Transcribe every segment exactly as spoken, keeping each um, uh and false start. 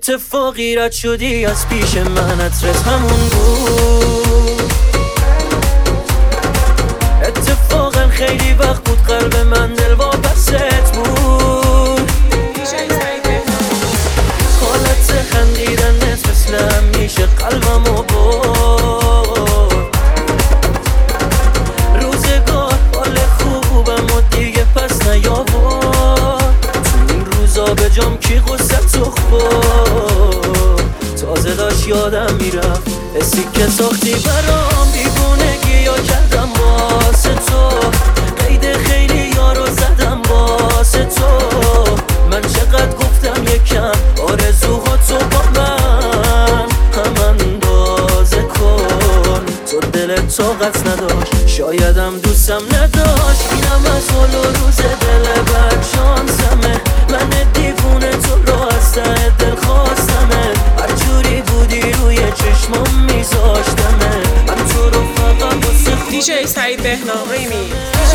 اتفاقی رد شدی از پیش من، عطرت همون بود. اتفاقا خیلی وقت بود قلب من دل واپست بود. حالت خندیدنت مثل همیشه قلبمو برد. روزگار حال خوبم و دیگه پس نیاورد. تو این روزا به جام کی غصت تو خورد. تازه داشت یادم میرفت حسی که ساختی برام، دیوونگی یا کردم واسه تو. قید خیلی یارو زدم واسه تو. من چقدر گفتم یکم آرزوها تو با من هم اندازه کن. تو دلت طاقت نداشت، شایدم دوستم نداشت. اینم از حال و روز دل بد شانسمه. من دیوونه تو رو از ته دل خواستمه. هر جوری بودی روی چشمام میذاشتمه. من تو رو فقط واسه خودم. دیجی سعید بهنام ریمی.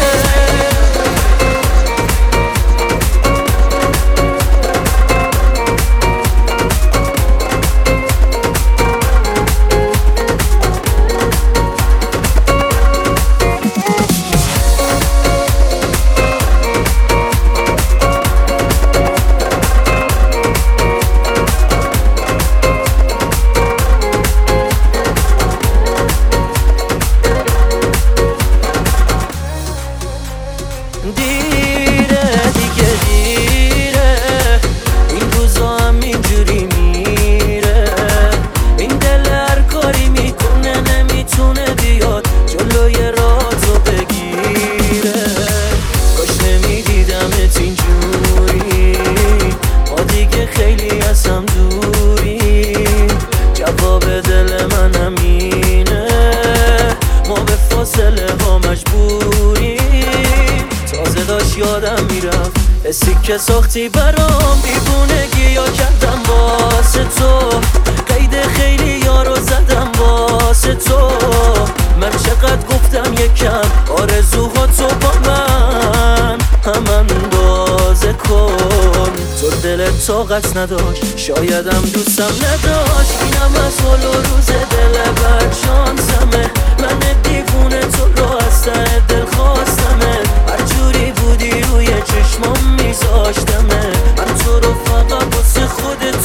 دیره دیگه دیره، این روزا هم اینجوری میره. این دل هر کاری میکنه نمیتونه بیاد جلوی رازو بگیره. کاش نمیدیدمت اینجوری، ما دیگه خیلی از هم دوری. جواب دل من همینه، ما به فاصله ها مجبوری. تازه داشت یادم میرفت حسی که ساختی برام، دیوونگی یا کردم واسه تو. قید خیلی یارو زدم واسه تو. من چقدر گفتم یکم آرزوها تو با من هم اندازه کن. تو دلت طاقت نداشت، شایدم دوستم نداشت. اینم از حال و روز دل بد شانسمه. من دیوونه تو رو از ته دل خواستمه. هر جوری بودی روی چشمام میذاشتمه. من تو رو فقط واسه خودت